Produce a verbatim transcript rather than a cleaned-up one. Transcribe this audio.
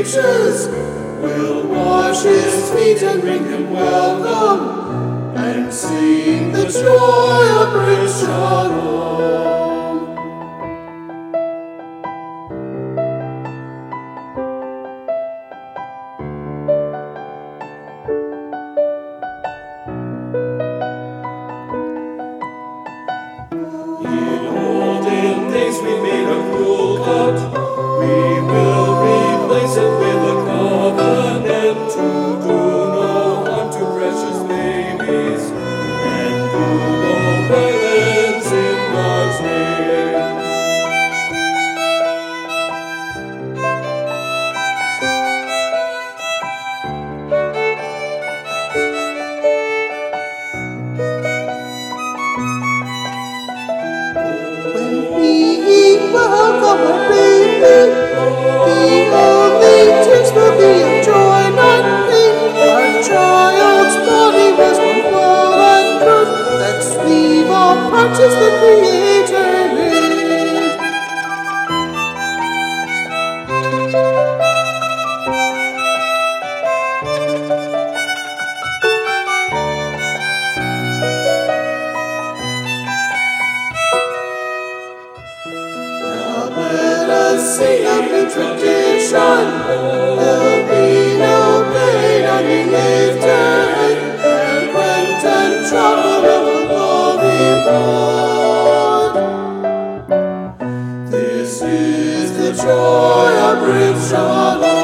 preaches will wash his feet and ring him welcome and sing the joy of Brit Shalom. In olden days we made a cruel cut. We will replace it with a covenant to do no harm to precious babies and do no violence in God's name. When we welcome a baby, the only tears will be of joy, not pain. Our child's body was one whole and good. Let's leave all parts as the Creator made. Let us sing a new tradition. There'll be no pain on the lifted head, and rent and trouble will go before. This is the joy of Brit Shalom.